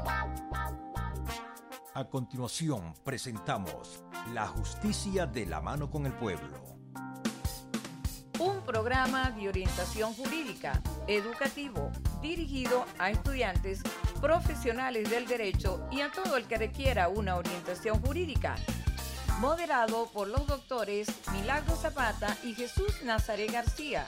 A continuación presentamos La Justicia de la mano con el pueblo. Un programa de orientación jurídica, educativo, dirigido a estudiantes, profesionales del derecho y a todo el que requiera una orientación jurídica. Moderado por los doctores Milagro Zapata y Jesús Nazaret García.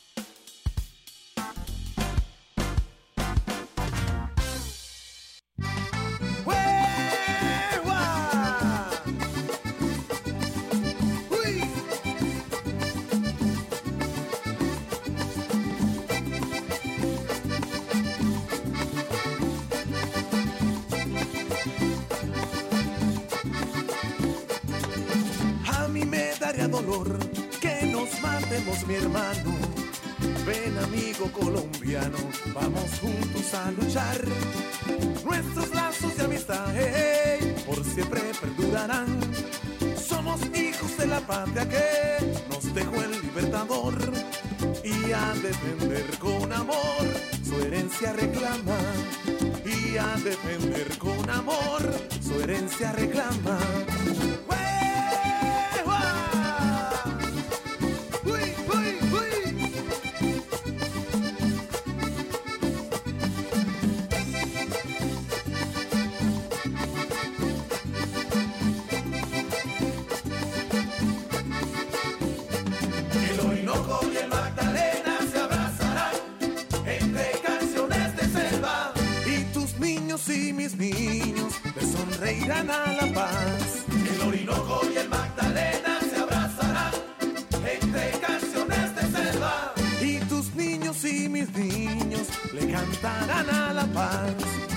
Dolor que nos matemos, mi hermano. Ven, amigo colombiano, vamos juntos a luchar. Nuestros lazos de amistad, por siempre perdurarán. Somos hijos de la patria que nos dejó el libertador, y a defender con amor su herencia reclama. Y a defender con amor su herencia reclama. Y mis niños le sonreirán a la paz. El Orinoco y el Magdalena se abrazarán entre canciones de selva. Y tus niños y mis niños le cantarán a la paz.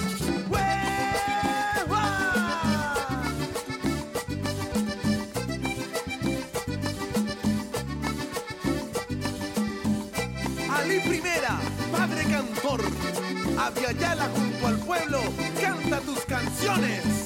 Ali Primera, padre cantor, Aviala junto al pueblo, canta tus canciones.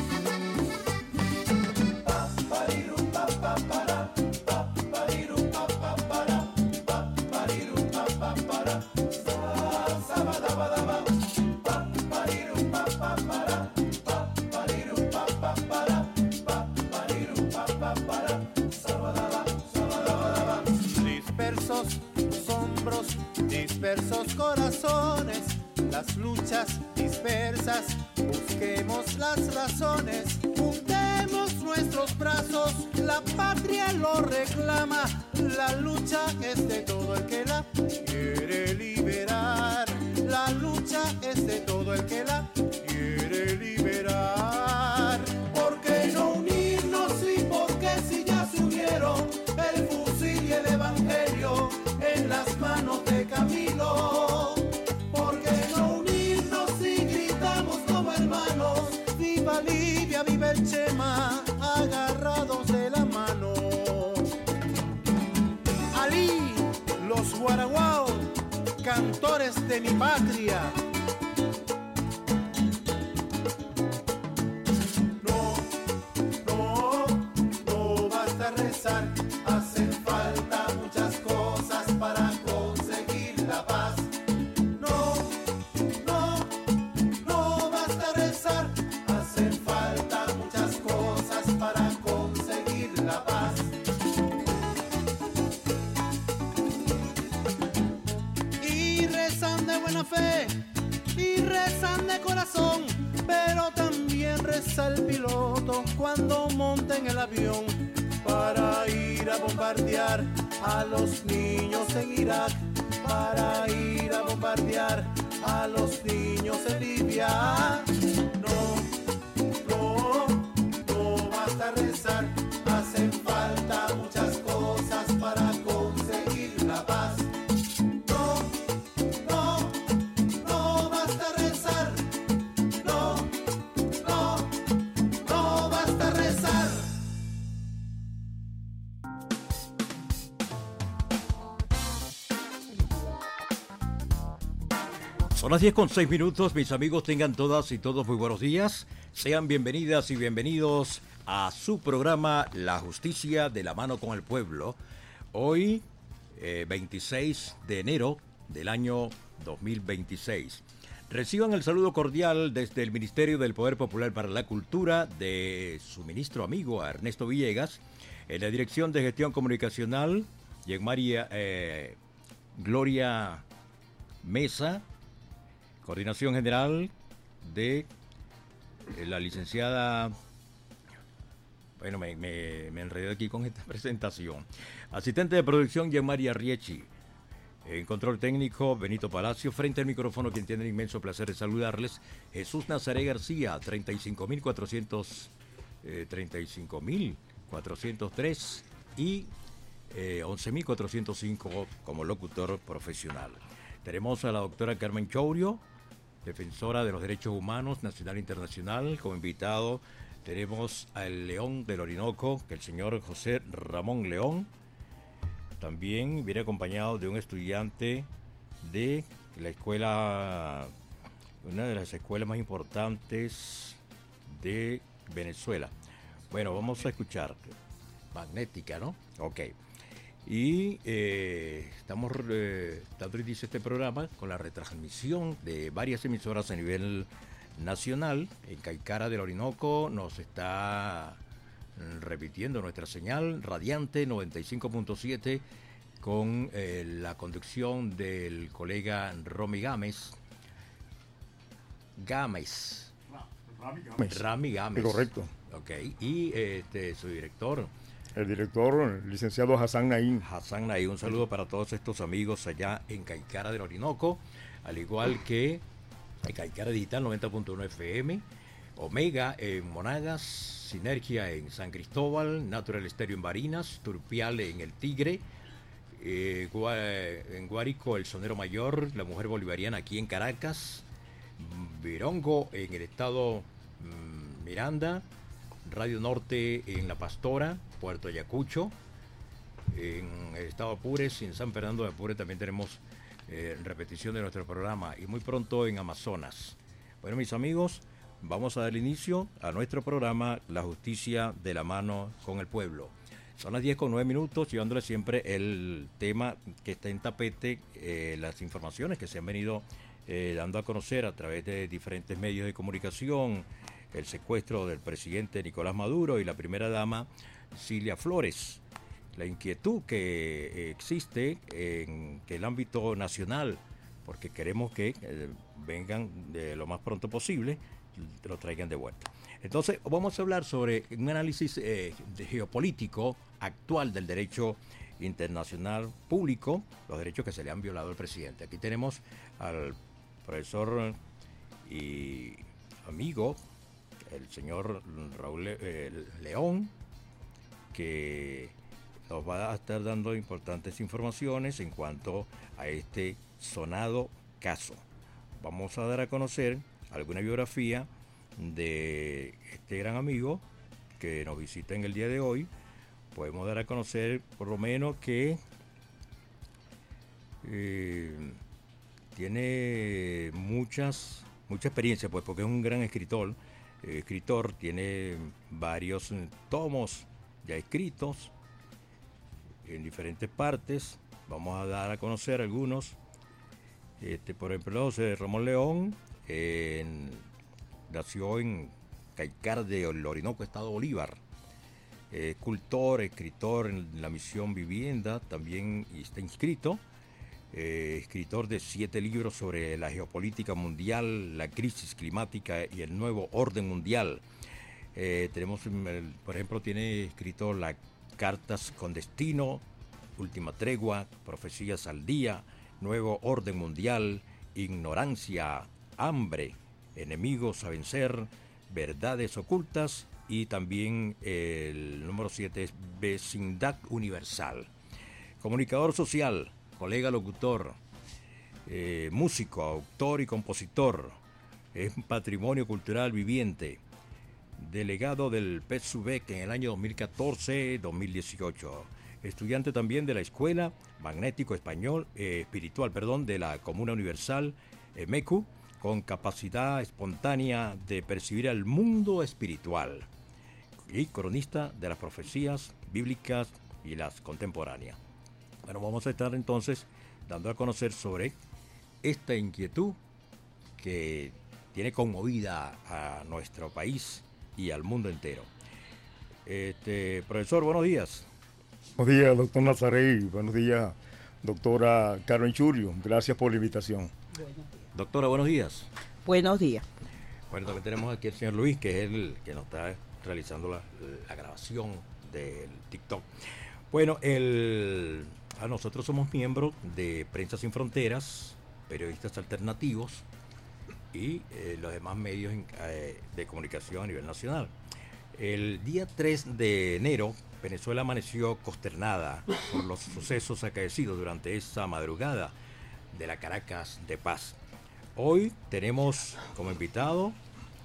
Dispersos hombros, dispersos corazones, las luchas dispersas, busquemos las razones, juntemos nuestros brazos, la patria lo reclama, la lucha es de todo el que la quiere liberar, la lucha es de todo el que la quiere liberar. ¿Por qué no unirnos y por qué si ya se unieron el fusil y el evangelio en las manos de Camilo? Viva Livia, viva el Chema, agarrados de la mano. Ali, los guaraguao, cantores de mi patria. No basta rezar, hacen falta muchas cosas para conseguir la paz. Fe y rezan de corazón, pero también reza el piloto cuando monta en el avión para ir a bombardear a los niños en Irak, para ir a bombardear a los niños en Libia. No basta rezar, hacen falta muchas cosas para conseguir la paz. Son las 10:06, mis amigos, tengan todas y todos muy buenos días. Sean bienvenidas y bienvenidos a su programa La Justicia de la mano con el pueblo. Hoy, 26 de enero del año 2026. Reciban el saludo cordial desde el Ministerio del Poder Popular para la Cultura de su ministro amigo Ernesto Villegas, en la Dirección de Gestión Comunicacional, María Gloria Mesa, Coordinación General de la licenciada... Bueno, me enredé aquí con esta presentación. Asistente de producción, María Riechi. En control técnico, Benito Palacio. Frente al micrófono, quien tiene el inmenso placer de saludarles, Jesús Nazaré García, 35.403 y 11.405 como locutor profesional. Tenemos a la doctora Carmen Chourio, defensora de los derechos humanos nacional e internacional. Como invitado tenemos al León del Orinoco, que el señor José Ramón León. También viene acompañado de un estudiante de la escuela, una de las escuelas más importantes de Venezuela. Bueno, vamos a escuchar. Magnética, ¿no? Ok. Y estamos dando inicio a este programa con la retransmisión de varias emisoras a nivel nacional. En Caicara del Orinoco nos está repitiendo nuestra señal radiante 95.7 con la conducción del colega Rami Gámez. Rami Gámez. Correcto. Ok, y su director. El director, licenciado Hassan Naín. Hassan Naín, un saludo para todos estos amigos allá en Caicara del Orinoco, al igual que Caicara Digital 90.1 FM, Omega en Monagas, Sinergia en San Cristóbal, Natural Estéreo en Barinas, Turpial en El Tigre, en Guárico El Sonero Mayor, La Mujer Bolivariana aquí en Caracas, Virongo en el estado Miranda, Radio Norte en La Pastora, Puerto Ayacucho, en el estado Apures y en San Fernando de Apure también tenemos repetición de nuestro programa, y muy pronto en Amazonas. Bueno, mis amigos, vamos a dar inicio a nuestro programa La Justicia de la Mano con el Pueblo. Son las 10:09, llevándole siempre el tema que está en tapete, las informaciones que se han venido dando a conocer a través de diferentes medios de comunicación, el secuestro del presidente Nicolás Maduro y la primera dama Cilia Flores, la inquietud que existe en el ámbito nacional, porque queremos que vengan lo más pronto posible, lo traigan de vuelta. Entonces vamos a hablar sobre un análisis geopolítico actual del derecho internacional público, los derechos que se le han violado al presidente. Aquí tenemos al profesor y amigo, el señor Raúl León, que nos va a estar dando importantes informaciones en cuanto a este sonado caso. Vamos a dar a conocer alguna biografía de este gran amigo que nos visita en el día de hoy. Podemos dar a conocer por lo menos que tiene mucha experiencia, pues, porque es un gran escritor, tiene varios tomos ya escritos en diferentes partes. Vamos a dar a conocer algunos. Por ejemplo, José Ramón León nació en Caicara del Orinoco, Estado Bolívar. Escultor, escritor en la Misión Vivienda, también está inscrito. Escritor de 7 libros sobre la geopolítica mundial, la crisis climática y el nuevo orden mundial. Tenemos, por ejemplo, tiene escrito las Cartas con Destino, Última Tregua, Profecías al Día, Nuevo Orden Mundial, Ignorancia, Hambre, Enemigos a Vencer, Verdades Ocultas, y también el número 7 es Vecindad Universal. Comunicador social, colega locutor, músico, autor y compositor, es patrimonio cultural viviente, delegado del PSUVEC en el año 2014-2018, estudiante también de la Escuela Magnético Espiritual de la Comuna Universal, MECU, con capacidad espontánea de percibir al mundo espiritual, y cronista de las profecías bíblicas y las contemporáneas. Bueno, vamos a estar entonces dando a conocer sobre esta inquietud que tiene conmovida a nuestro país y al mundo entero. Profesor, buenos días. Buenos días, doctor Nazaré. Buenos días, doctora Carmen Churio. Gracias por la invitación. Doctora, buenos días. Buenos días. Bueno, también tenemos aquí al señor Luis, que es el que nos está realizando la grabación del TikTok. Bueno, nosotros somos miembros de Prensa Sin Fronteras, periodistas alternativos y los demás medios de comunicación a nivel nacional. El día 3 de enero, Venezuela amaneció consternada por los sucesos acaecidos durante esa madrugada de la Caracas de Paz. Hoy tenemos como invitado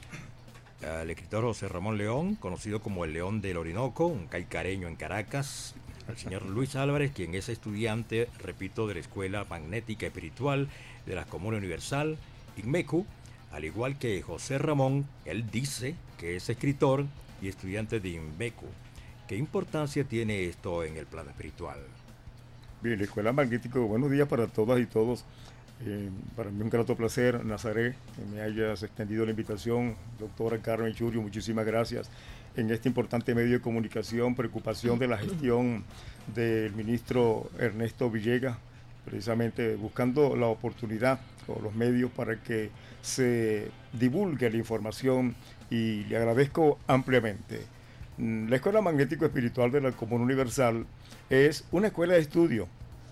al escritor José Ramón León, conocido como el León del Orinoco, un caicareño en Caracas, al señor Luis Álvarez, quien es estudiante, repito, de la Escuela Magnética Espiritual de la Comuna Universal, IGMECU, al igual que José Ramón, él dice que es escritor y estudiante de IGMECU. ¿Qué importancia tiene esto en el plano espiritual? Bien, la Escuela Magnética, buenos días para todas y todos. Para mí un grato placer, Nazaré, que me hayas extendido la invitación. Doctora Carmen Churio, muchísimas gracias. En este importante medio de comunicación, preocupación de la gestión del ministro Ernesto Villegas, precisamente buscando la oportunidad o los medios para que se divulgue la información, y le agradezco ampliamente. La Escuela Magnético Espiritual de la Comuna Universal es una escuela de estudio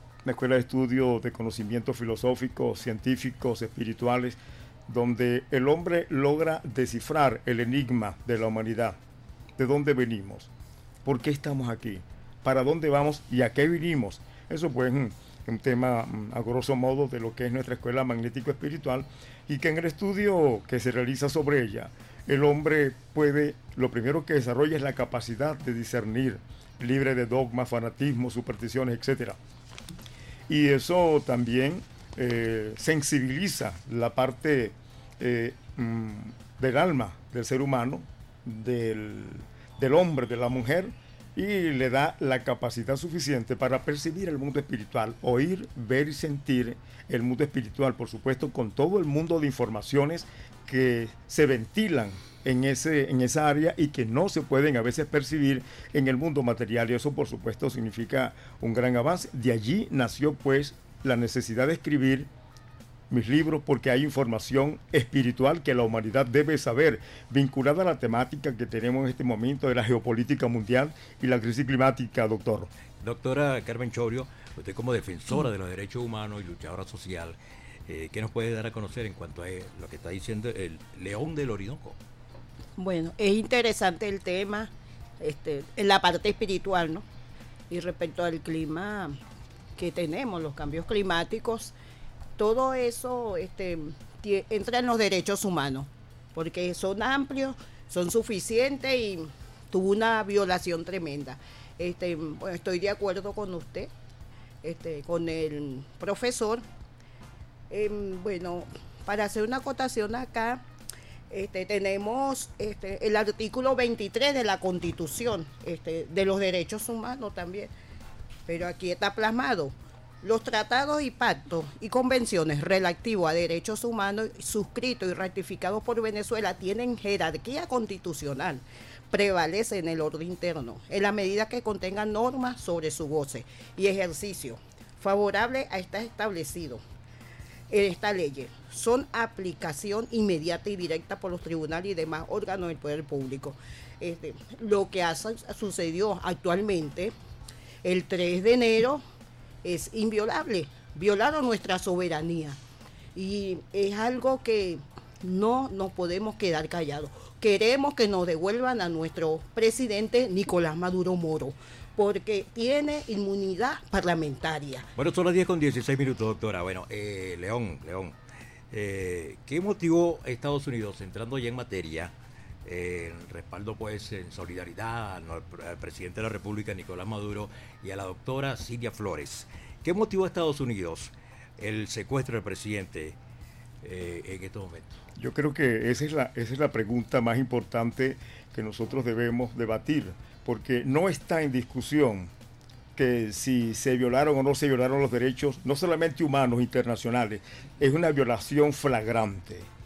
de conocimientos filosóficos, científicos, espirituales, donde el hombre logra descifrar el enigma de la humanidad. ¿De dónde venimos? ¿Por qué estamos aquí? ¿Para dónde vamos y a qué vinimos? Eso pues un tema a grosso modo de lo que es nuestra Escuela Magnético Espiritual, y que en el estudio que se realiza sobre ella, el hombre lo primero que desarrolla es la capacidad de discernir, libre de dogmas, fanatismos, supersticiones, etcétera. Y eso también sensibiliza la parte del alma del ser humano, del hombre, de la mujer, y le da la capacidad suficiente para percibir el mundo espiritual, oír, ver y sentir el mundo espiritual, por supuesto, con todo el mundo de informaciones que se ventilan en esa área y que no se pueden a veces percibir en el mundo material, y eso por supuesto significa un gran avance. De allí nació pues la necesidad de escribir mis libros, porque hay información espiritual que la humanidad debe saber, vinculada a la temática que tenemos en este momento de la geopolítica mundial y la crisis climática, doctor. Doctora Carmen Churio, usted como defensora de los derechos humanos y luchadora social, ¿qué nos puede dar a conocer en cuanto a lo que está diciendo el León del Orinoco? Bueno, es interesante el tema en la parte espiritual, ¿no? Y respecto al clima que tenemos, los cambios climáticos, todo eso entra en los derechos humanos, porque son amplios, son suficientes y tuvo una violación tremenda. Bueno, estoy de acuerdo con usted, con el profesor. Bueno, para hacer una acotación acá, tenemos el artículo 23 de la Constitución, de los derechos humanos también, pero aquí está plasmado: los tratados y pactos y convenciones relativos a derechos humanos suscritos y ratificados por Venezuela tienen jerarquía constitucional, prevalece en el orden interno, en la medida que contengan normas sobre su goce y ejercicio favorable a estar establecido en esta ley. Son aplicación inmediata y directa por los tribunales y demás órganos del poder público. Lo que sucedió actualmente, el 3 de enero, es inviolable. Violaron nuestra soberanía. Y es algo que no nos podemos quedar callados. Queremos que nos devuelvan a nuestro presidente Nicolás Maduro Moro, porque tiene inmunidad parlamentaria. Bueno, son las 10:16, doctora. Bueno, León, ¿qué motivó a Estados Unidos, entrando ya en materia, en respaldo pues en solidaridad al presidente de la República, Nicolás Maduro, y a la doctora Silvia Flores? ¿Qué motivó a Estados Unidos el secuestro del presidente en estos momentos? Yo creo que esa es la pregunta más importante que nosotros debemos debatir, porque no está en discusión que si se violaron o no se violaron los derechos, no solamente humanos, internacionales. Es una violación flagrante.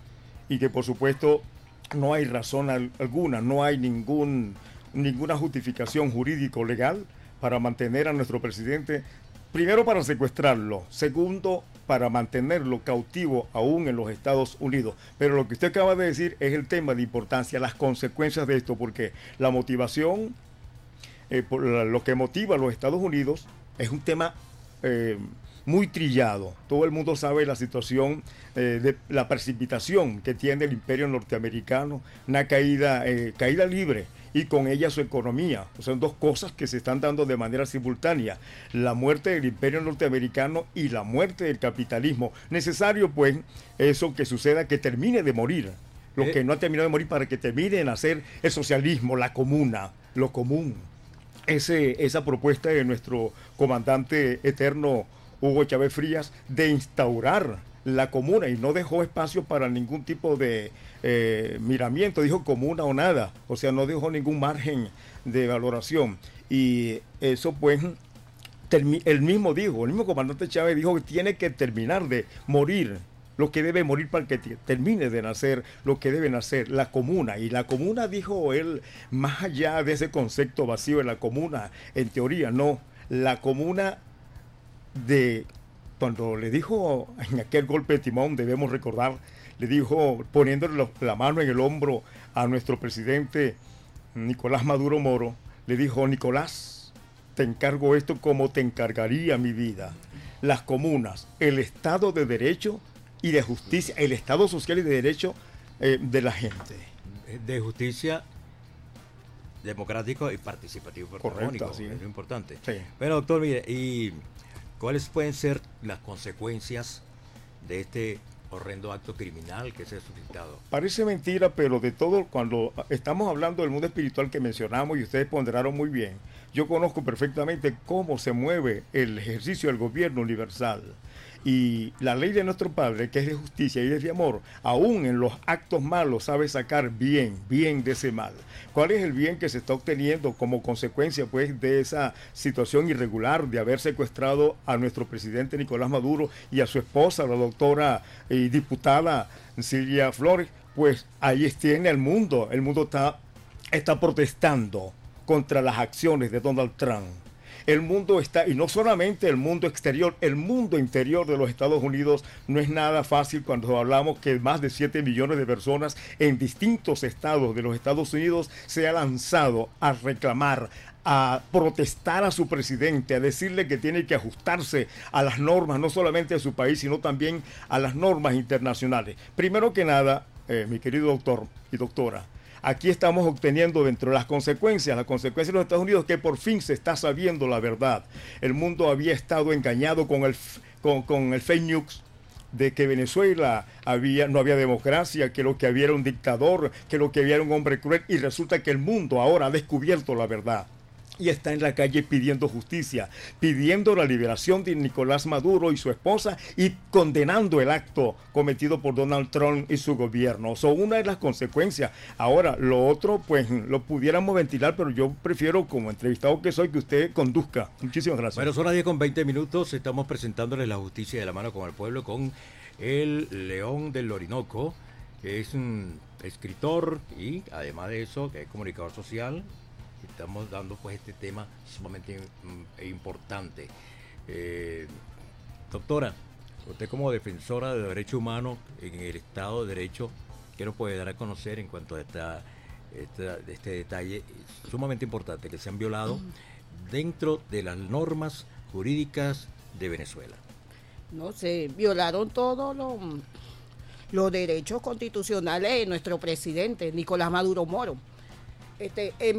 y que por supuesto no hay razón alguna, no hay ninguna justificación jurídico legal para mantener a nuestro presidente, primero para secuestrarlo, segundo para mantenerlo cautivo aún en los Estados Unidos. Pero lo que usted acaba de decir es el tema de importancia, las consecuencias de esto, porque la motivación, lo que motiva a los Estados Unidos es un tema muy trillado. Todo el mundo sabe la situación de la precipitación que tiene el imperio norteamericano, una caída libre, y con ella su economía. Son dos cosas que se están dando de manera simultánea: la muerte del imperio norteamericano y la muerte del capitalismo. Necesario pues eso que suceda, que termine de morir lo que no ha terminado de morir, para que termine de nacer el socialismo, la comuna, lo común. Esa propuesta de nuestro comandante eterno Hugo Chávez Frías de instaurar la comuna, y no dejó espacio para ningún tipo de miramiento, dijo comuna o nada, o sea, no dejó ningún margen de valoración. Y eso pues el mismo comandante Chávez dijo que tiene que terminar de morir lo que debe morir para que termine de nacer lo que debe nacer, la comuna. Y la comuna, dijo él, más allá de ese concepto vacío de la comuna, en teoría no, la comuna de cuando le dijo en aquel golpe de timón, debemos recordar, le dijo, poniéndole la mano en el hombro a nuestro presidente Nicolás Maduro Moro, le dijo: Nicolás, te encargo esto como te encargaría mi vida. Las comunas, el Estado de Derecho y de justicia, el Estado social y de derecho de la gente. De justicia, democrático y participativo. Correcto, sí. Es lo importante. Sí. Bueno, doctor, mire, ¿y cuáles pueden ser las consecuencias de este horrendo acto criminal que se ha suscitado? Parece mentira, pero de todo, cuando estamos hablando del mundo espiritual que mencionamos, y ustedes ponderaron muy bien, yo conozco perfectamente cómo se mueve el ejercicio del gobierno universal. Y la ley de nuestro Padre, que es de justicia y es de amor, aún en los actos malos sabe sacar bien de ese mal. ¿Cuál es el bien que se está obteniendo como consecuencia pues de esa situación irregular de haber secuestrado a nuestro presidente Nicolás Maduro y a su esposa, la doctora y diputada Silvia Flores? Pues ahí tiene el mundo está protestando contra las acciones de Donald Trump. El mundo está, y no solamente el mundo exterior, el mundo interior de los Estados Unidos no es nada fácil cuando hablamos que más de 7 millones de personas en distintos estados de los Estados Unidos se ha lanzado a reclamar, a protestar a su presidente, a decirle que tiene que ajustarse a las normas, no solamente de su país, sino también a las normas internacionales. Primero que nada, mi querido doctor y doctora, aquí estamos obteniendo dentro de las consecuencias de los Estados Unidos, que por fin se está sabiendo la verdad. El mundo había estado engañado con el fake news de que Venezuela no había democracia, que lo que había era un dictador, que lo que había era un hombre cruel, y resulta que el mundo ahora ha descubierto la verdad. Y está en la calle pidiendo justicia, pidiendo la liberación de Nicolás Maduro y su esposa, y condenando el acto cometido por Donald Trump y su gobierno. Son una de las consecuencias. Ahora, lo otro, pues lo pudiéramos ventilar, pero yo prefiero, como entrevistado que soy, que usted conduzca. Muchísimas gracias. Bueno, son las 10:20. Estamos presentándoles la justicia de la mano con el pueblo, con el León del Orinoco, que es un escritor y, además de eso, que es comunicador social. Estamos dando pues este tema sumamente importante. Doctora, usted como defensora de derechos humanos en el Estado de Derecho, ¿qué nos puede dar a conocer en cuanto a este detalle sumamente importante que se han violado dentro de las normas jurídicas de Venezuela? No, se violaron todos los derechos constitucionales de nuestro presidente, Nicolás Maduro Moro. En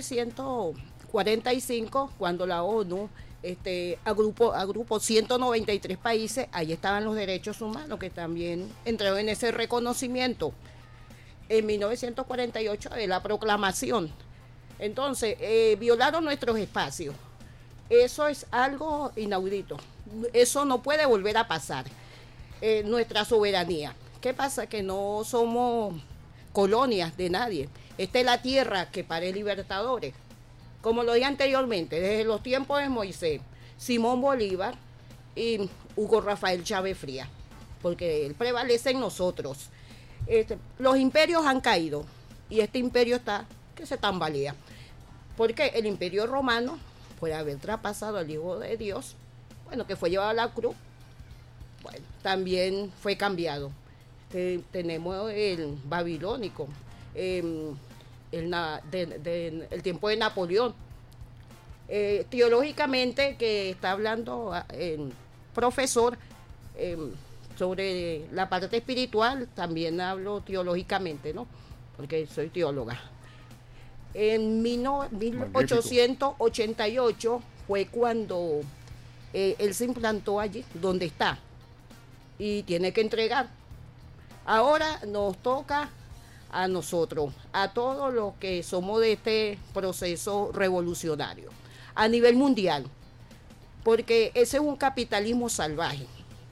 1945, cuando la ONU agrupó 193 países, ahí estaban los derechos humanos, que también entraron en ese reconocimiento. En 1948, de la proclamación. Entonces, violaron nuestros espacios. Eso es algo inaudito. Eso no puede volver a pasar. Nuestra soberanía. ¿Qué pasa? Que no somos colonias de nadie. Esta es la tierra que pare libertadores. Como lo dije anteriormente, desde los tiempos de Moisés, Simón Bolívar y Hugo Rafael Chávez Frías, porque él prevalece en nosotros. los imperios han caído y este imperio está que se tambalea. Porque el imperio romano, por haber traspasado al Hijo de Dios, bueno, que fue llevado a la cruz, bueno, también fue cambiado. Tenemos el babilónico, el tiempo de Napoleón. Teológicamente, que está hablando el profesor sobre la parte espiritual, también hablo teológicamente, ¿no? Porque soy teóloga. En 1888 fue cuando él se implantó allí, donde está, y tiene que entregar. Ahora nos toca a nosotros, a todos los que somos de este proceso revolucionario, a nivel mundial, porque ese es un capitalismo salvaje.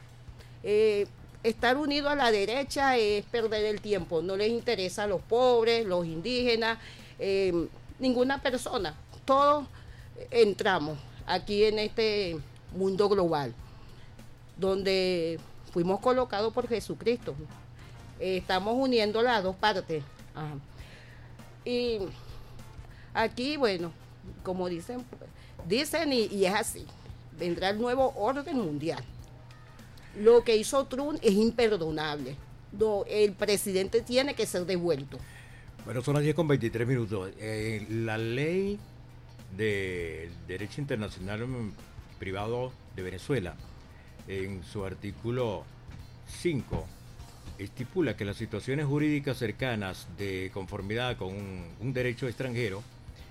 Estar unido a la derecha es perder el tiempo, no les interesa a los pobres, los indígenas, ninguna persona. Todos entramos aquí en este mundo global, donde fuimos colocados por Jesucristo. Estamos uniendo las dos partes. Ajá. Y aquí, bueno, como dicen y es así, vendrá el nuevo orden mundial. Lo que hizo Trump es imperdonable. El presidente tiene que ser devuelto. Bueno, son las 10:23. La ley de Derecho Internacional Privado de Venezuela, en su artículo 5, estipula que las situaciones jurídicas cercanas de conformidad con un derecho extranjero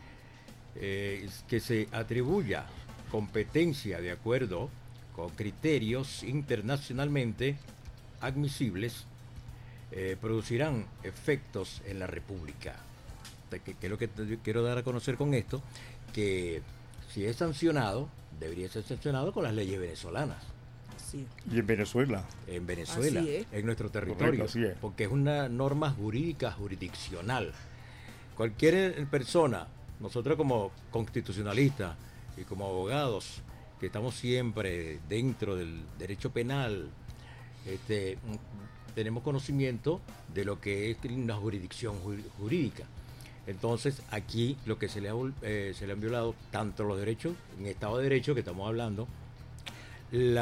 que se atribuya competencia de acuerdo con criterios internacionalmente admisibles producirán efectos en la República. Que es lo que quiero dar a conocer con esto, que si es sancionado, debería ser sancionado con las leyes venezolanas. Sí. Y en Venezuela. En Venezuela, en nuestro territorio. Correcto, porque es una norma jurídica jurisdiccional. Cualquier persona, nosotros como constitucionalistas y como abogados, que estamos siempre dentro del derecho penal, tenemos conocimiento de lo que es una jurisdicción jurídica. Entonces, aquí lo que se le han violado tanto los derechos, en Estado de Derecho que estamos hablando, el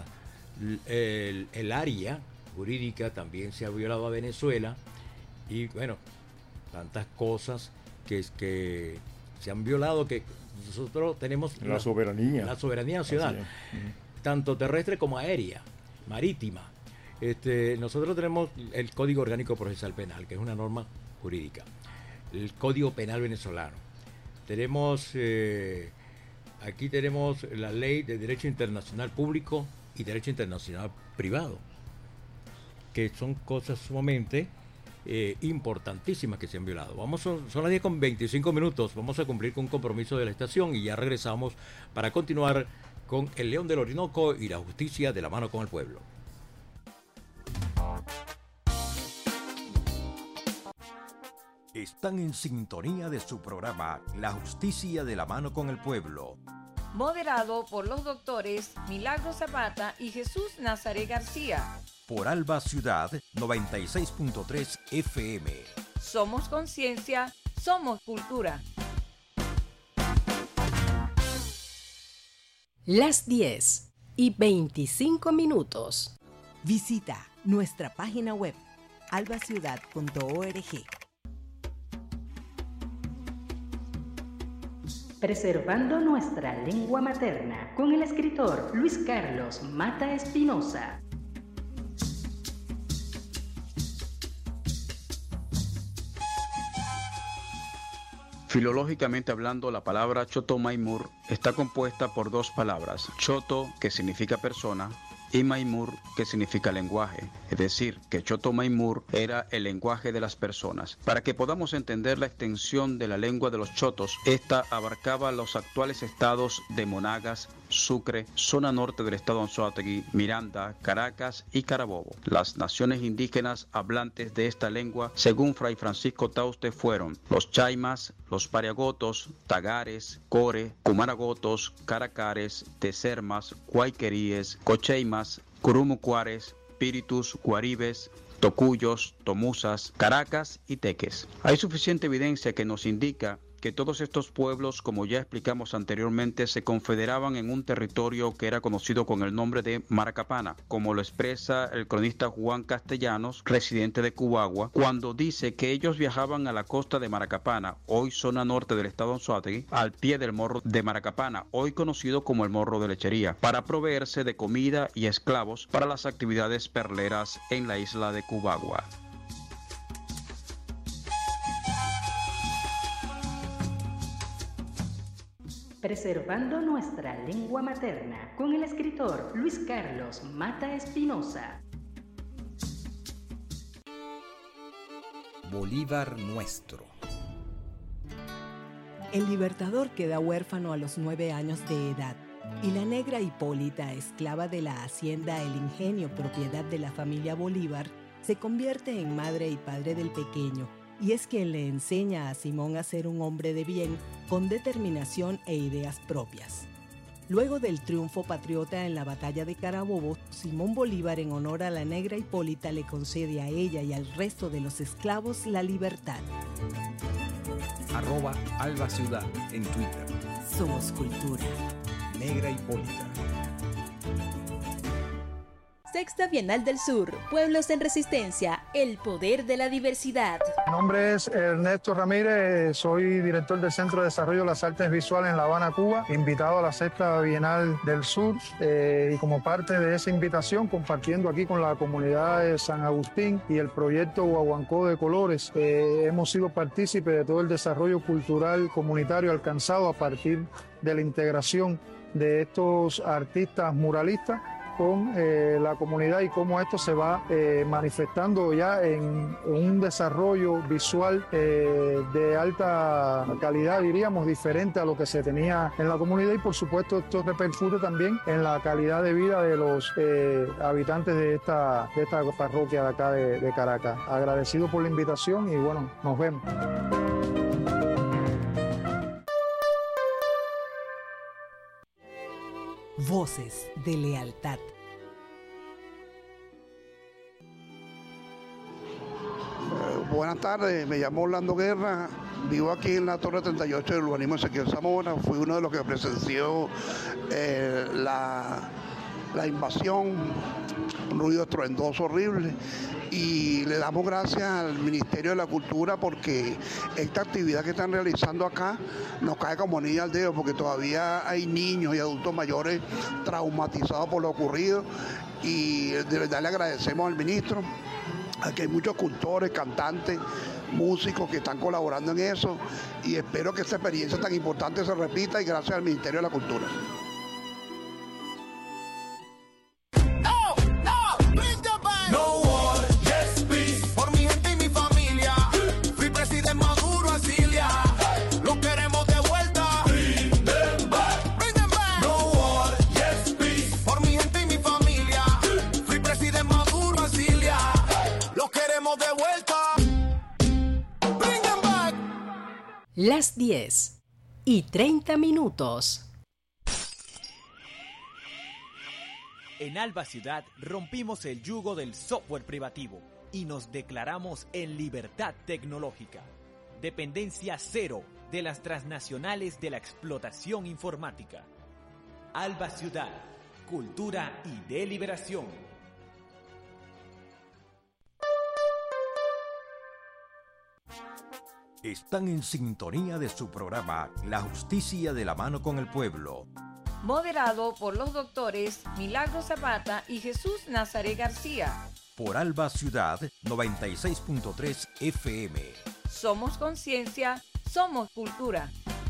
área jurídica también se ha violado a Venezuela, y bueno, tantas cosas que se han violado, que nosotros tenemos la soberanía nacional, tanto terrestre como aérea, marítima. Nosotros tenemos el Código Orgánico Procesal Penal, que es una norma jurídica, el Código Penal venezolano. Tenemos aquí tenemos la Ley de Derecho Internacional Público y Derecho Internacional Privado, que son cosas sumamente importantísimas que se han violado. Son las 10:25. Vamos a cumplir con un compromiso de la estación y ya regresamos para continuar con El León del Orinoco y la justicia de la mano con el pueblo. Están en sintonía de su programa La Justicia de la Mano con el Pueblo, moderado por los doctores Milagro Zapata y Jesús Nazaret García. Por Alba Ciudad 96.3 FM. Somos conciencia, somos cultura. Las 10:25. Visita nuestra página web albaciudad.org. Preservando nuestra lengua materna, con el escritor Luis Carlos Mata Espinosa. Filológicamente hablando, la palabra Choto Maimur está compuesta por dos palabras: Choto, que significa persona, y Maimur, que significa lenguaje. Es decir, que Choto Maimur era el lenguaje de las personas. Para que podamos entender la extensión de la lengua de los chotos, esta abarcaba los actuales estados de Monagas, Sucre, zona norte del estado Anzoátegui, Miranda, Caracas y Carabobo. Las naciones indígenas hablantes de esta lengua, según Fray Francisco Tauste, fueron los Chaimas, los Pariagotos, Tagares, Core, Cumaragotos, Caracares, Tesermas, Guayqueríes, Cocheimas, Curumucuares, Piritus, Guaribes, tocuyos, tomusas, caracas y teques. Hay suficiente evidencia que nos indica que todos estos pueblos, como ya explicamos anteriormente, se confederaban en un territorio que era conocido con el nombre de Maracapana, como lo expresa el cronista Juan Castellanos, residente de Cubagua, cuando dice que ellos viajaban a la costa de Maracapana, hoy zona norte del estado Anzoátegui, al pie del morro de Maracapana, hoy conocido como el Morro de Lechería, para proveerse de comida y esclavos para las actividades perleras en la isla de Cubagua. Preservando nuestra lengua materna, con el escritor Luis Carlos Mata Espinosa. Bolívar nuestro. El Libertador queda huérfano a los 9 años de edad y la negra Hipólita, esclava de la hacienda El Ingenio, propiedad de la familia Bolívar, se convierte en madre y padre del pequeño, y es quien le enseña a Simón a ser un hombre de bien, con determinación e ideas propias. Luego del triunfo patriota en la batalla de Carabobo, Simón Bolívar, en honor a la negra Hipólita, le concede a ella y al resto de los esclavos la libertad. @Alba Ciudad en Twitter. Somos cultura. Negra Hipólita. Sexta Bienal del Sur, Pueblos en Resistencia, el poder de la diversidad. Mi nombre es Ernesto Ramírez, soy director del Centro de Desarrollo de las Artes Visuales en La Habana, Cuba, invitado a la Sexta Bienal del Sur y como parte de esa invitación, compartiendo aquí con la comunidad de San Agustín y el proyecto Guaguancó de Colores, hemos sido partícipes de todo el desarrollo cultural comunitario alcanzado a partir de la integración de estos artistas muralistas con la comunidad y cómo esto se va manifestando ya en un desarrollo visual de alta calidad, diríamos, diferente a lo que se tenía en la comunidad, y por supuesto esto repercute también en la calidad de vida de los habitantes de esta parroquia de acá de Caracas. Agradecido por la invitación y bueno, nos vemos. Voces de lealtad. Buenas tardes, me llamo Orlando Guerra, vivo aquí en la Torre 38 del urbanismo Ezequiel Zamora, fui uno de los que presenció la invasión, un ruido estruendoso horrible, y le damos gracias al Ministerio de la Cultura porque esta actividad que están realizando acá nos cae como anillo al dedo, porque todavía hay niños y adultos mayores traumatizados por lo ocurrido, y de verdad le agradecemos al ministro. Aquí hay muchos cultores, cantantes, músicos que están colaborando en eso, y espero que esta experiencia tan importante se repita, y gracias al Ministerio de la Cultura. Las 10:30. En Alba Ciudad rompimos el yugo del software privativo y nos declaramos en libertad tecnológica. Dependencia cero de las transnacionales de la explotación informática. Alba Ciudad, cultura y deliberación. Están en sintonía de su programa La Justicia de la Mano con el Pueblo. Moderado por los doctores Milagro Zapata y Jesús Nazaret García. Por Alba Ciudad 96.3 FM. Somos conciencia, somos cultura.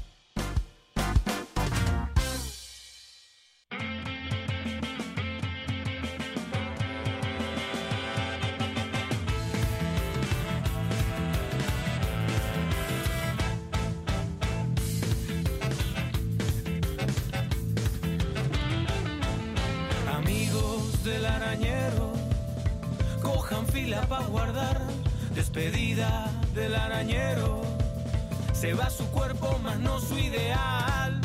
Para guardar, despedida del arañero, se va su cuerpo más no su ideal.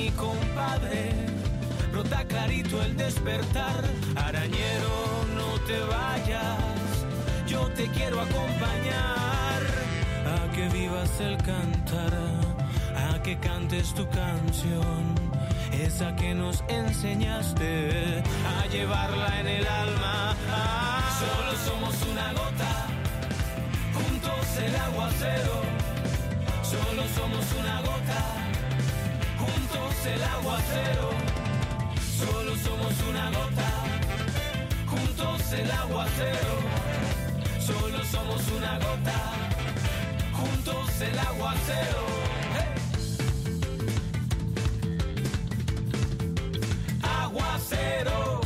mi compadre. Brota clarito el despertar. Arañero, no te vayas, yo te quiero acompañar. A que vivas el cantar, a que cantes tu canción, esa que nos enseñaste a llevarla en el alma. Solo somos una gota, juntos el aguacero. Solo somos una gota, juntos el aguacero. Solo somos una gota, juntos el aguacero. Solo somos una gota, juntos el aguacero. Aguacero,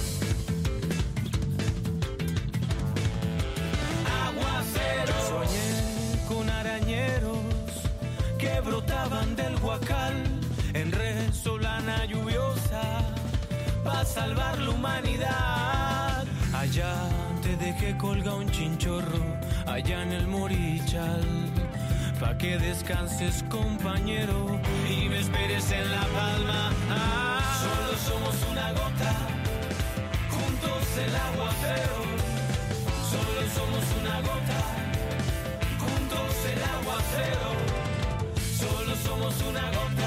aguacero. Soñé con arañeros que brotaban del huacal en resolana lluviosa para salvar la humanidad. Allá te dejé colgado un chinchorro, allá en el Morichal, pa' que descanses, compañero, y me esperes en La Palma. Solo somos una gota, juntos el aguacero. Solo somos una gota, juntos el aguacero. Solo somos una gota,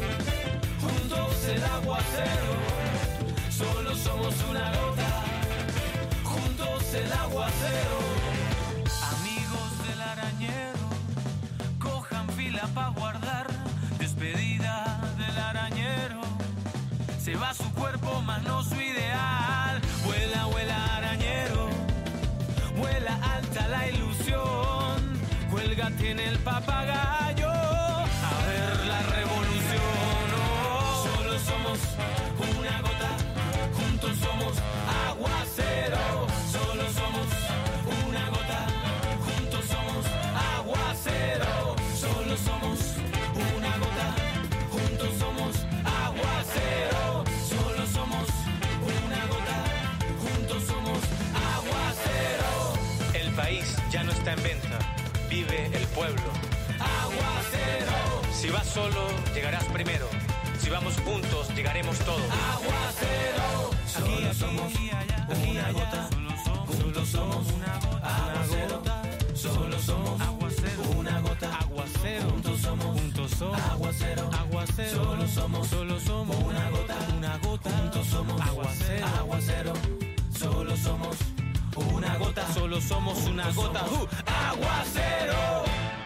juntos el aguacero. Solo somos una gota, juntos el aguacero. Amigos del arañero, cojan fila pa' guardar. Despedida del arañero, se va su cuerpo más no su ideal. Vuela, vuela arañero, vuela alta la ilusión. Cuélgate en el papagayo, a ver la revolución. Oh, solo somos una gota, juntos somos aguacero. Solo somos una gota, juntos somos aguacero. Solo somos una gota, juntos somos aguacero. Solo somos una gota, juntos somos aguacero. El país ya no está en venta, vive el pueblo. Aguacero. Si vas solo, llegarás primero. Si vamos juntos, llegaremos todos. Aguacero. Solo somos una gota, juntos somos una gota. Solo somos una gota, aguacero. Juntos somos aguacero, aguacero. Solo somos una gota, juntos somos aguacero. Solo somos una gota, solo somos una gota, aguacero.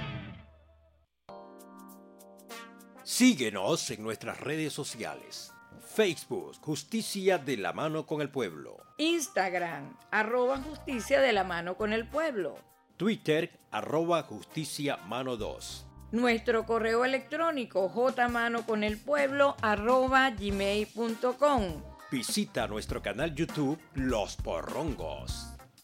Síguenos en nuestras redes sociales. Facebook, Justicia de la Mano con el Pueblo. Instagram, @Justicia de la Mano con el Pueblo. Twitter, @Justicia Mano 2. Nuestro correo electrónico, jmanoconelpueblo@gmail.com. Visita nuestro canal YouTube, Los Porrongos.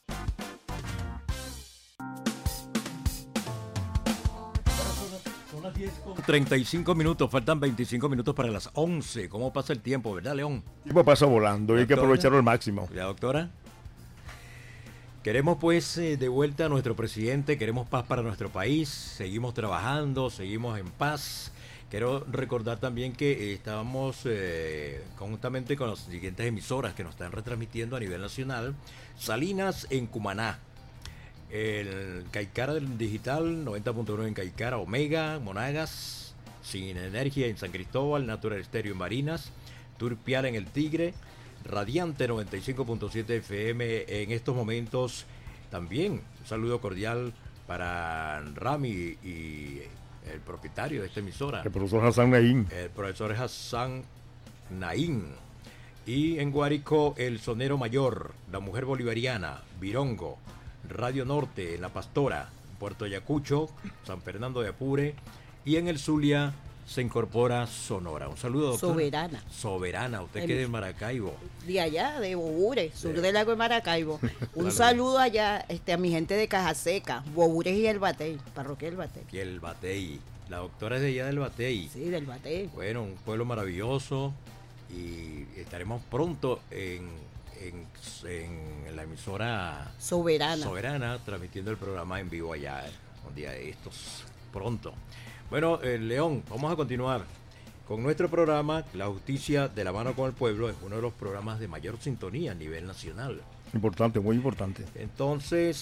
35 minutos, faltan 25 minutos para las 11. ¿Cómo pasa el tiempo, verdad, León? El tiempo pasa volando y hay que aprovecharlo al máximo. ¿Ya, doctora? Queremos pues de vuelta a nuestro presidente, queremos paz para nuestro país, seguimos trabajando, seguimos en paz. Quiero recordar también que estábamos conjuntamente con las siguientes emisoras que nos están retransmitiendo a nivel nacional. Salinas en Cumaná, el Caicara del Digital 90.1 en Caicara, Omega, Monagas, Sin Energía en San Cristóbal, Natural Estéreo en Marinas, Turpial en El Tigre, Radiante 95.7 FM en estos momentos. También un saludo cordial para Rami y el propietario de esta emisora, el profesor Hassan Naín. El profesor Hassan Naín. Y en Guárico, el Sonero Mayor, la Mujer Bolivariana, Virongo, Radio Norte, en La Pastora, Puerto Ayacucho, San Fernando de Apure, y en el Zulia se incorpora Sonora. Un saludo, doctor. Soberana. Soberana, usted que es de Maracaibo. De allá, de Bobures, sur del lago de Maracaibo. Un saludo allá a mi gente de Caja Seca, Bobures y El Batey, parroquia del Batey. Y El Batey. La doctora es de allá del Batey. Sí, del Batey. Bueno, un pueblo maravilloso, y estaremos pronto en la emisora Soberana, transmitiendo el programa en vivo allá un día de estos, pronto. Bueno, León, vamos a continuar. con nuestro programa, La Justicia de la Mano con el Pueblo, es uno de los programas de mayor sintonía a nivel nacional. Importante, muy importante. Entonces,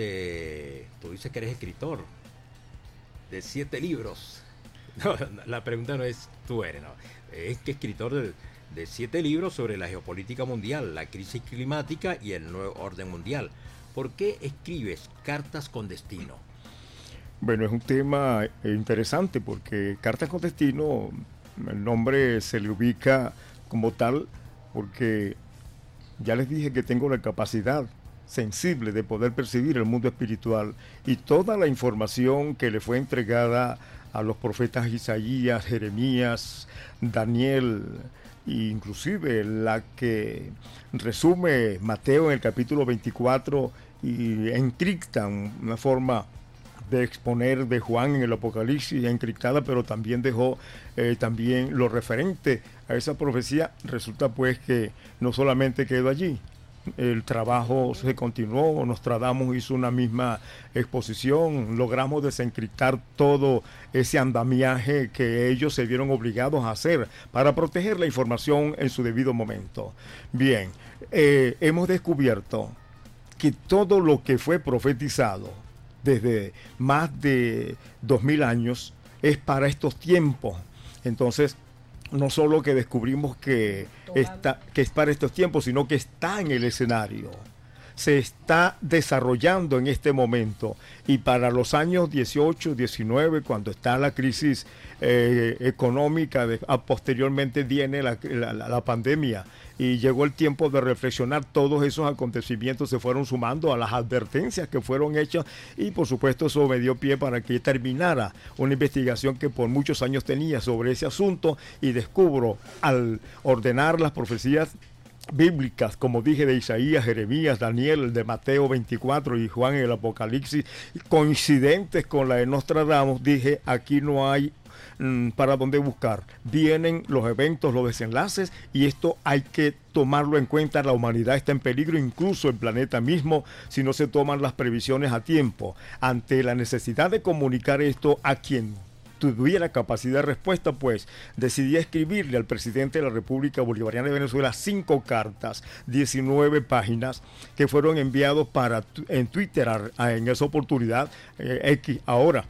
tú dices que eres escritor de 7 libros. No, la pregunta no es tú eres, no. Es que escritor de 7 libros sobre la geopolítica mundial, la crisis climática y el nuevo orden mundial. ¿Por qué escribes Cartas con Destino? Bueno, es un tema interesante porque Cartas con Destino, el nombre se le ubica como tal porque ya les dije que tengo la capacidad sensible de poder percibir el mundo espiritual y toda la información que le fue entregada a los profetas Isaías, Jeremías, Daniel, e inclusive la que resume Mateo en el capítulo 24 y encripta una forma de exponer de Juan en el Apocalipsis encriptada, pero también dejó también lo referente a esa profecía. Resulta pues que no solamente quedó allí, el trabajo se continuó. Nostradamus hizo una misma exposición, logramos desencriptar todo ese andamiaje que ellos se vieron obligados a hacer para proteger la información en su debido momento. Bien, hemos descubierto que todo lo que fue profetizado desde más de 2000 años es para estos tiempos. Entonces, no solo que descubrimos que es para estos tiempos, sino que está en el escenario, se está desarrollando en este momento. Y para los años 18, 19, cuando está la crisis económica, posteriormente viene la pandemia, y llegó el tiempo de reflexionar. Todos esos acontecimientos se fueron sumando a las advertencias que fueron hechas, y por supuesto eso me dio pie para que terminara una investigación que por muchos años tenía sobre ese asunto, y descubro, al ordenar las profecías bíblicas, como dije, de Isaías, Jeremías, Daniel, de Mateo 24 y Juan en el Apocalipsis, coincidentes con la de Nostradamus, dije, aquí no hay para dónde buscar. Vienen los eventos, los desenlaces, y esto hay que tomarlo en cuenta. La humanidad está en peligro, incluso el planeta mismo, si no se toman las previsiones a tiempo. Ante la necesidad de comunicar esto a quien tuviera capacidad de respuesta, pues decidí escribirle al presidente de la República Bolivariana de Venezuela 5 cartas, 19 páginas, que fueron enviados en Twitter en esa oportunidad, X ahora.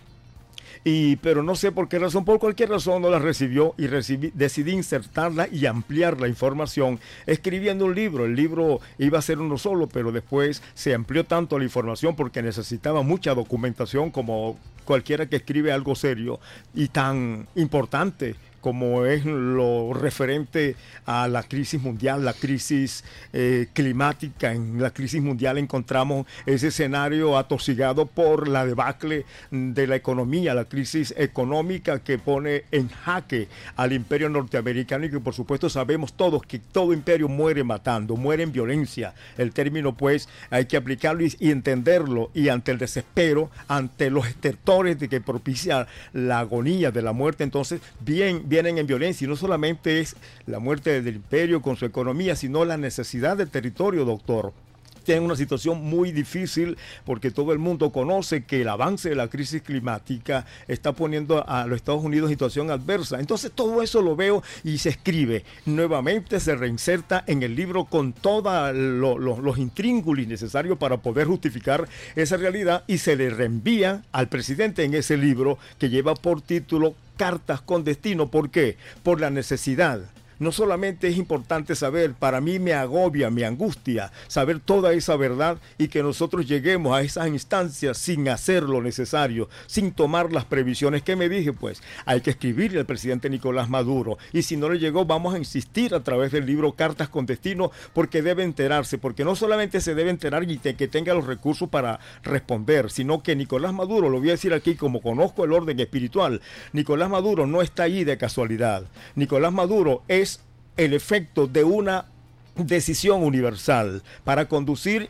Pero no sé por qué razón, por cualquier razón no la recibió, y decidí insertarla y ampliar la información escribiendo un libro. El libro iba a ser uno solo, pero después se amplió tanto la información porque necesitaba mucha documentación, como cualquiera que escribe algo serio y tan importante como es lo referente a la crisis mundial, la crisis climática. En la crisis mundial encontramos ese escenario atosigado por la debacle de la economía, la crisis económica que pone en jaque al imperio norteamericano, y que por supuesto sabemos todos que todo imperio muere matando, muere en violencia. El término pues hay que aplicarlo y entenderlo, y ante el desespero, ante los estertores de que propicia la agonía de la muerte, entonces vienen en violencia. Y no solamente es la muerte del imperio con su economía, sino la necesidad del territorio, doctor. Tienen una situación muy difícil porque todo el mundo conoce que el avance de la crisis climática está poniendo a los Estados Unidos en situación adversa. Entonces todo eso lo veo y se escribe. Nuevamente se reinserta en el libro con todos los intríngulis necesarios para poder justificar esa realidad, y se le reenvía al presidente en ese libro que lleva por título Cartas con Destino. ¿Por qué? Por la necesidad. No solamente es importante saber, para mí me agobia, me angustia saber toda esa verdad, y que nosotros lleguemos a esas instancias sin hacer lo necesario, sin tomar las previsiones. ¿Qué me dije? Pues hay que escribirle al presidente Nicolás Maduro, y si no le llegó, vamos a insistir a través del libro Cartas con Destino, porque debe enterarse, porque no solamente se debe enterar y que tenga los recursos para responder, sino que Nicolás Maduro, lo voy a decir aquí como conozco el orden espiritual, Nicolás Maduro no está ahí de casualidad. Nicolás Maduro es el efecto de una decisión universal para conducir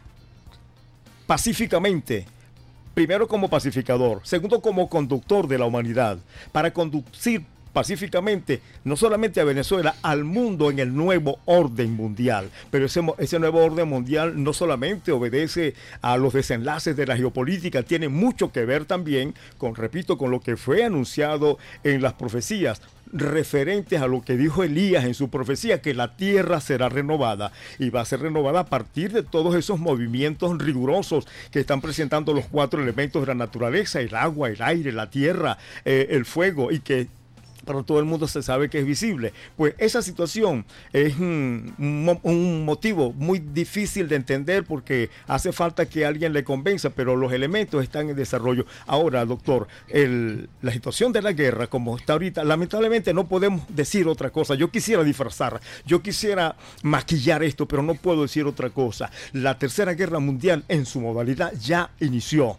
pacíficamente, primero como pacificador, segundo como conductor de la humanidad, para conducir pacíficamente no solamente a Venezuela, al mundo en el nuevo orden mundial. Pero ese nuevo orden mundial no solamente obedece a los desenlaces de la geopolítica, tiene mucho que ver también con, repito, con lo que fue anunciado en las profecías. referentes a lo que dijo Elías en su profecía, que la tierra será renovada y va a ser renovada a partir de todos esos movimientos rigurosos que están presentando los 4 elementos de la naturaleza: el agua, el aire, la tierra, el fuego, y que para todo el mundo se sabe que es visible. Pues esa situación es un motivo muy difícil de entender, porque hace falta que alguien le convenza, pero los elementos están en desarrollo. Ahora, doctor, la situación de la guerra como está ahorita, lamentablemente no podemos decir otra cosa. Yo quisiera disfrazar, yo quisiera maquillar esto, pero no puedo decir otra cosa. La Tercera Guerra Mundial en su modalidad ya inició.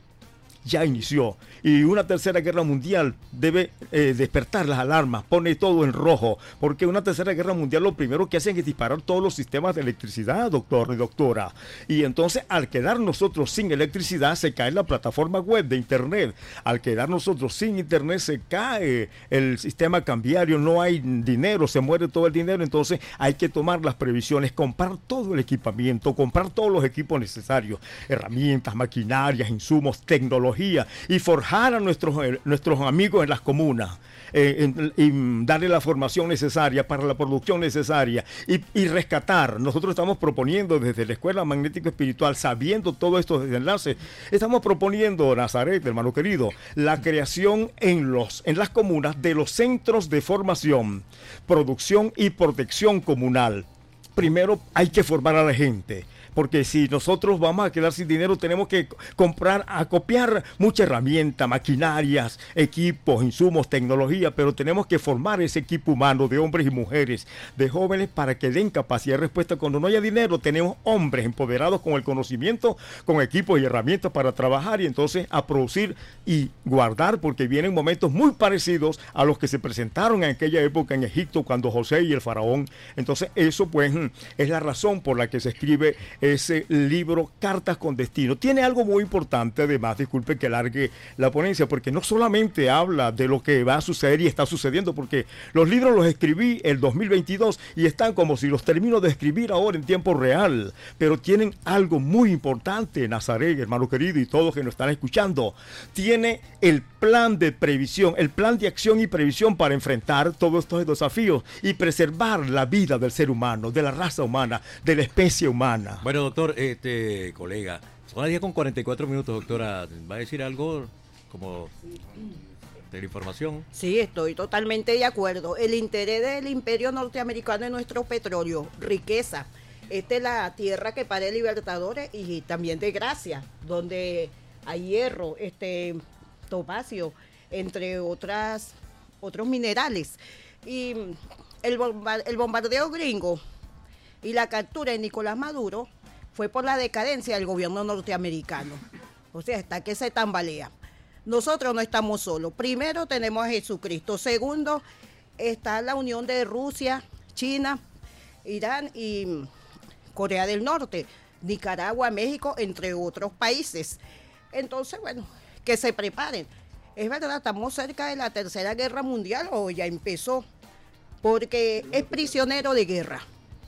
Y una tercera guerra mundial debe despertar las alarmas, pone todo en rojo, porque una tercera guerra mundial lo primero que hacen es disparar todos los sistemas de electricidad, doctor y doctora. Y entonces, al quedar nosotros sin electricidad, se cae la plataforma web de internet. Al quedar nosotros sin internet, se cae el sistema cambiario, no hay dinero, se muere todo el dinero. Entonces hay que tomar las previsiones, comprar todo el equipamiento, comprar todos los equipos necesarios, herramientas, maquinarias, insumos, tecnología, y forjar a nuestros amigos en las comunas, y darle la formación necesaria para la producción necesaria, y rescatar. Nosotros estamos proponiendo desde la Escuela Magnético Espiritual, sabiendo todos estos enlaces, estamos proponiendo, Nazaret, hermano querido, la creación en las comunas de los centros de formación, producción y protección comunal. Primero hay que formar a la gente, porque si nosotros vamos a quedar sin dinero, tenemos que acopiar mucha herramienta, maquinarias, equipos, insumos, tecnología, pero tenemos que formar ese equipo humano de hombres y mujeres, de jóvenes, para que den capacidad de respuesta. Cuando no haya dinero, tenemos hombres empoderados con el conocimiento, con equipos y herramientas para trabajar, y entonces a producir y guardar, porque vienen momentos muy parecidos a los que se presentaron en aquella época en Egipto, cuando José y el faraón. Entonces eso pues es la razón por la que se escribe ese libro, Cartas con Destino. Tiene algo muy importante, además, disculpe que alargue la ponencia, porque no solamente habla de lo que va a suceder y está sucediendo, porque los libros los escribí el 2022 y están como si los termino de escribir ahora en tiempo real, pero tienen algo muy importante, Nazaret, hermano querido, y todos que nos están escuchando. Tiene el plan de previsión, el plan de acción y previsión para enfrentar todos estos desafíos y preservar la vida del ser humano, de la raza humana, de la especie humana. Bueno, doctor, colega, son las 10:44, doctora. ¿Va a decir algo como de la información? Sí, estoy totalmente de acuerdo. El interés del imperio norteamericano en nuestro petróleo, riqueza. Esta es la tierra que pare Libertadores y también de Gracia, donde hay hierro, topacio, entre otros minerales. Y el bombardeo gringo y la captura de Nicolás Maduro fue por la decadencia del gobierno norteamericano. O sea, hasta que se tambalea. Nosotros no estamos solos. Primero tenemos a Jesucristo. Segundo, está la unión de Rusia, China, Irán y Corea del Norte, Nicaragua, México, entre otros países. Entonces, bueno, que se preparen. Es verdad, estamos cerca de la Tercera Guerra Mundial, o ya empezó, porque es prisionero de guerra.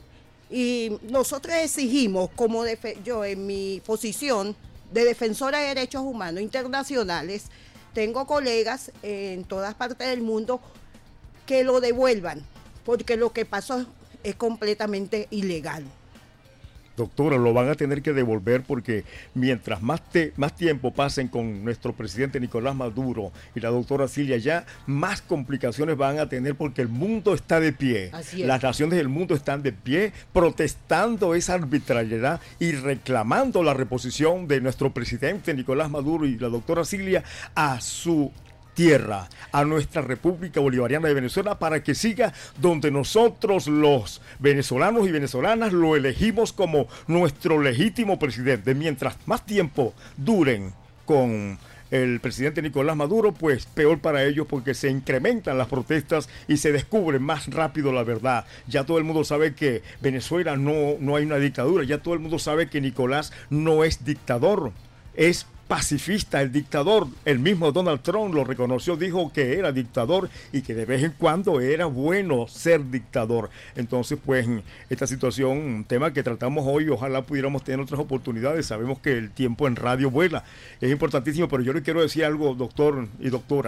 Y nosotros exigimos, como yo en mi posición de defensora de derechos humanos internacionales, tengo colegas en todas partes del mundo que lo devuelvan, porque lo que pasó es completamente ilegal. Doctora, lo van a tener que devolver, porque mientras más tiempo pasen con nuestro presidente Nicolás Maduro y la doctora Cilia, ya más complicaciones van a tener, porque el mundo está de pie. Las naciones del mundo están de pie protestando esa arbitrariedad y reclamando la reposición de nuestro presidente Nicolás Maduro y la doctora Cilia a su tierra, a nuestra República Bolivariana de Venezuela, para que siga donde nosotros los venezolanos y venezolanas lo elegimos como nuestro legítimo presidente. Mientras más tiempo duren con el presidente Nicolás Maduro, pues peor para ellos, porque se incrementan las protestas y se descubre más rápido la verdad. Ya todo el mundo sabe que Venezuela no hay una dictadura, ya todo el mundo sabe que Nicolás no es dictador, es pacifista, el dictador. El mismo Donald Trump lo reconoció, dijo que era dictador y que de vez en cuando era bueno ser dictador. Entonces, pues, esta situación, un tema que tratamos hoy, ojalá pudiéramos tener otras oportunidades. Sabemos que el tiempo en radio vuela, es importantísimo, pero yo le quiero decir algo, doctor y doctora.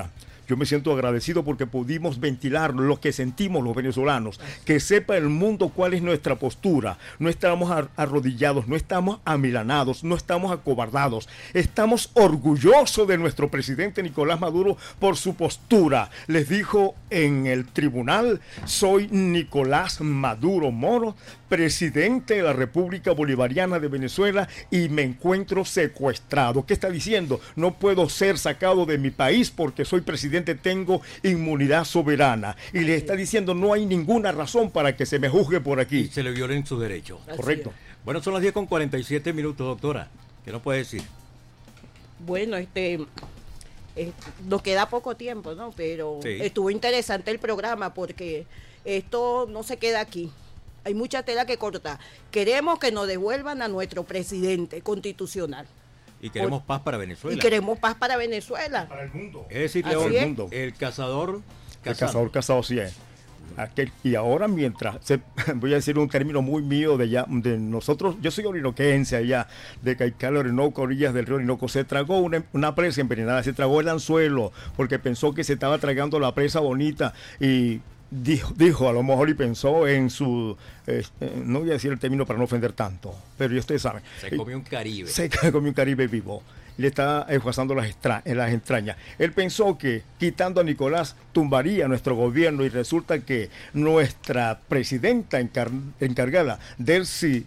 Yo me siento agradecido porque pudimos ventilar lo que sentimos los venezolanos, que sepa el mundo cuál es nuestra postura. No estamos arrodillados, no estamos amilanados, no estamos acobardados. Estamos orgullosos de nuestro presidente Nicolás Maduro por su postura. Les dijo en el tribunal: soy Nicolás Maduro Moro, presidente de la República Bolivariana de Venezuela, y me encuentro secuestrado. ¿Qué está diciendo? No puedo ser sacado de mi país porque soy presidente, tengo inmunidad soberana. Y le está diciendo: no hay ninguna razón para que se me juzgue por aquí. Y se le violen sus derechos. Correcto. Bueno, son las 10:47 minutos, doctora. ¿Qué nos puede decir? Bueno, nos queda poco tiempo, ¿no? Pero Sí. Estuvo interesante el programa porque esto no se queda aquí. Hay mucha tela que cortar. Queremos que nos devuelvan a nuestro presidente constitucional. Y queremos paz para Venezuela. Y queremos paz para Venezuela. Para el mundo. Es decir, Así León, es. Mundo. el cazador El cazador casado sí es. Y ahora voy a decir un término muy mío de nosotros, yo soy orinoquense allá, de Caical, Orinoco, orillas del río Orinoco. Se tragó una presa envenenada, se tragó el anzuelo, porque pensó que se estaba tragando la presa bonita, y dijo a lo mejor, y pensó en su, no voy a decir el término para no ofender tanto, pero ya ustedes saben. se comió un Caribe. Se comió un Caribe vivo. Le está pasando las entrañas. Él pensó que quitando a Nicolás tumbaría nuestro gobierno, y resulta que nuestra presidenta encargada, Delcy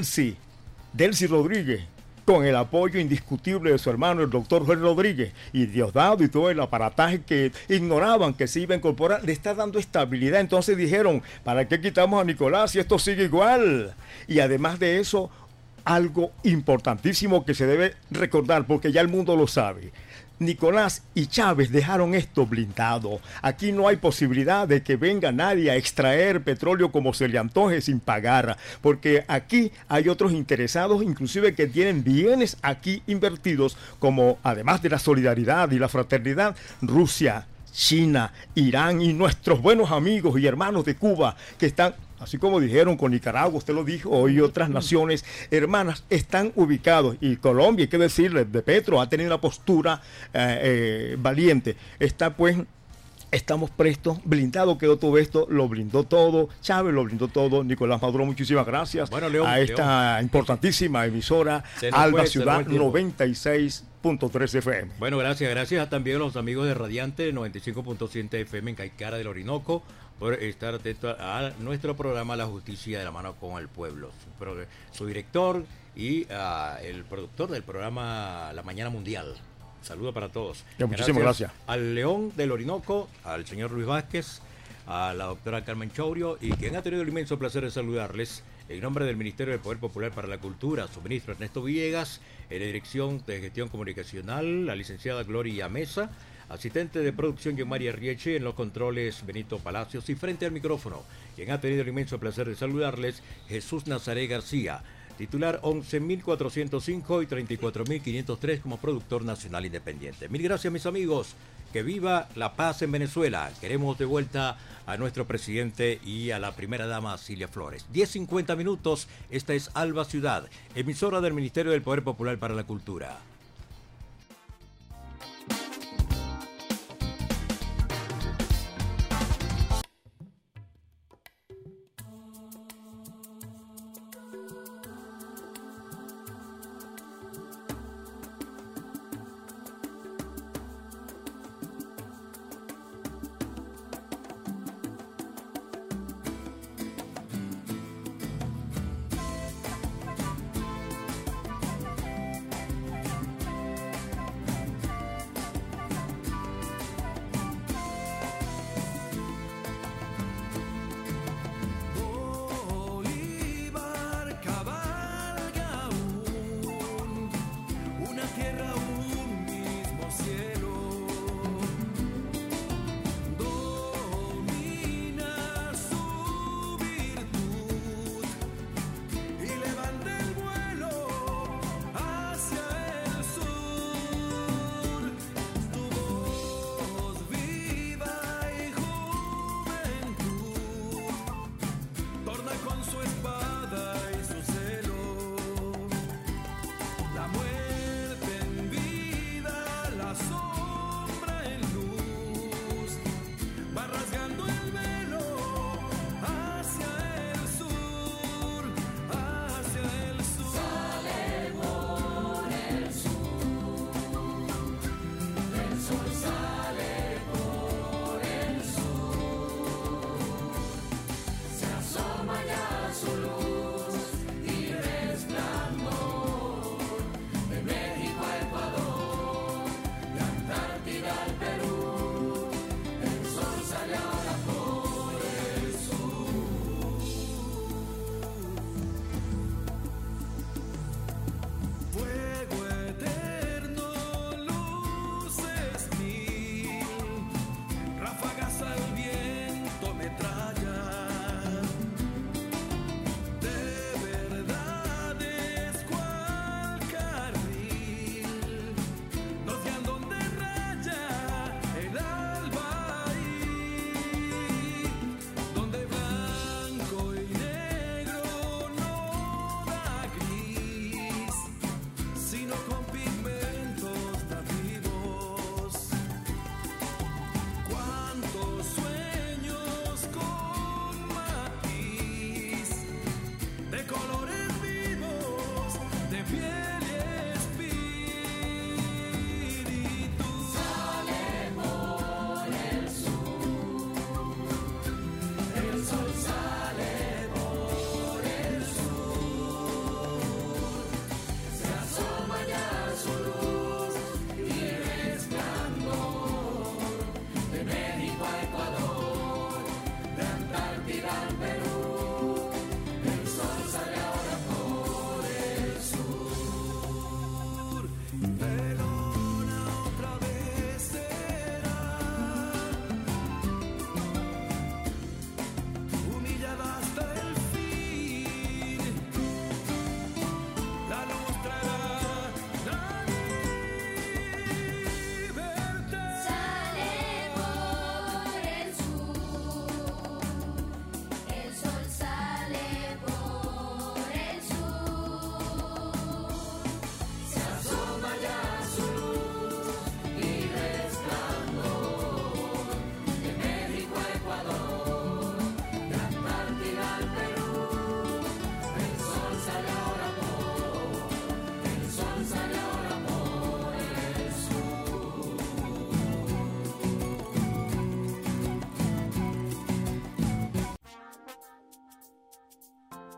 Rodríguez, con el apoyo indiscutible de su hermano, el doctor Jorge Rodríguez, y Diosdado y todo el aparataje que ignoraban que se iba a incorporar, le está dando estabilidad. Entonces dijeron: ¿para qué quitamos a Nicolás si esto sigue igual? Y además de eso, algo importantísimo que se debe recordar, porque ya el mundo lo sabe: Nicolás y Chávez dejaron esto blindado. Aquí no hay posibilidad de que venga nadie a extraer petróleo como se le antoje sin pagar, porque aquí hay otros interesados, inclusive que tienen bienes aquí invertidos, como, además de la solidaridad y la fraternidad, Rusia, China, Irán y nuestros buenos amigos y hermanos de Cuba, que están, así como dijeron con Nicaragua, usted lo dijo, y otras naciones hermanas, están ubicados. Y Colombia, hay que decirle, de Petro ha tenido una postura valiente. Estamos prestos, blindado quedó todo esto, lo blindó todo, Chávez lo blindó todo, Nicolás Maduro, muchísimas gracias a esta importantísima emisora, Alba Ciudad 96.3 FM. Bueno, gracias también a los amigos de Radiante 95.7 FM en Caicara del Orinoco por estar atento a nuestro programa La Justicia de la Mano con el Pueblo. Su director y el productor del programa La Mañana Mundial. Saludos para todos. Muchísimas gracias. Al León del Orinoco, al señor Luis Vázquez, a la doctora Carmen Chaurio, y quien ha tenido el inmenso placer de saludarles en nombre del Ministerio del Poder Popular para la Cultura, su ministro Ernesto Villegas, en la Dirección de Gestión Comunicacional, la licenciada Gloria Mesa, asistente de producción María Rieche, en los controles Benito Palacios, y frente al micrófono, quien ha tenido el inmenso placer de saludarles, Jesús Nazaré García, titular 11.405 y 34.503 como productor nacional independiente. Mil gracias, mis amigos. Que viva la paz en Venezuela. Queremos de vuelta a nuestro presidente y a la primera dama Cilia Flores. 10:50 minutos. Esta es Alba Ciudad, emisora del Ministerio del Poder Popular para la Cultura.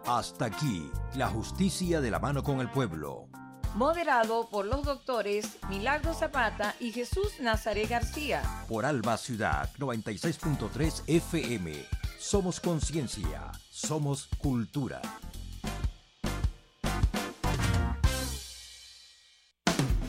Hasta aquí, la justicia de la mano con el pueblo. Moderado por los doctores Milagro Zapata y Jesús Nazaret García. Por Alba Ciudad 96.3 FM. Somos conciencia, somos cultura.